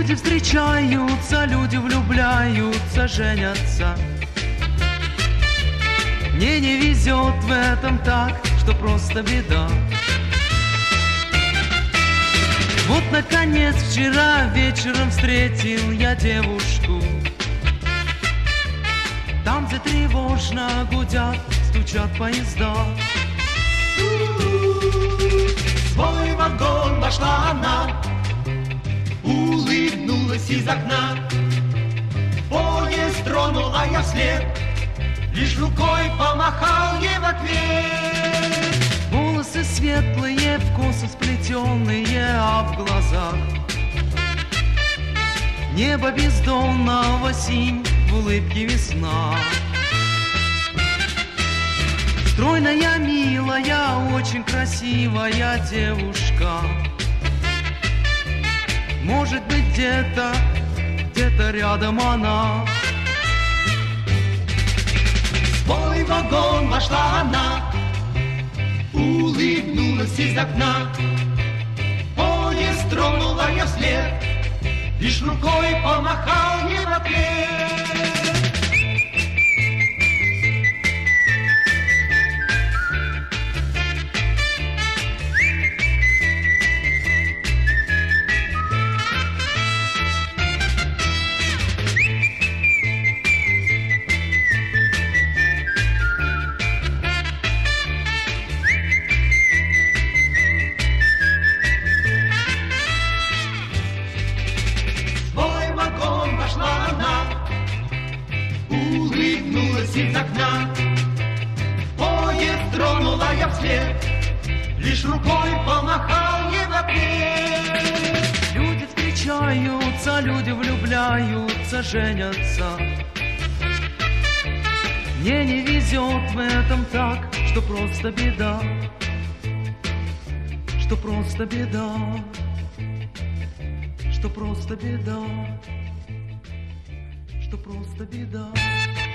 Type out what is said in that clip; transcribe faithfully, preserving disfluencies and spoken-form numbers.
Люди встречаются, люди влюбляются, женятся. Мне не везет в этом так, что просто беда. Вот, наконец, вчера вечером встретил я девушку. Там, где тревожно гудят, стучат поезда. В свой вагон вошла она, улыбнулась из окна. Поезд тронула я вслед, лишь рукой помахал ей в ответ. Волосы светлые, в косы сплетенные, а в глазах небо бездонного синь, в улыбке весна. Стройная, милая, очень красивая девушка. Может быть, где-то, где-то рядом она. В свой вагон вошла она, улыбнулась из окна. Поезд тронула я вслед, лишь рукой помахал ей в ответ. Улыбнулась из окна, поезд тронула я вслед, лишь рукой помахал ей в ответ. Люди встречаются, люди влюбляются, женятся. Мне не везет в этом так, что просто беда, что просто беда, что просто беда, что просто беда.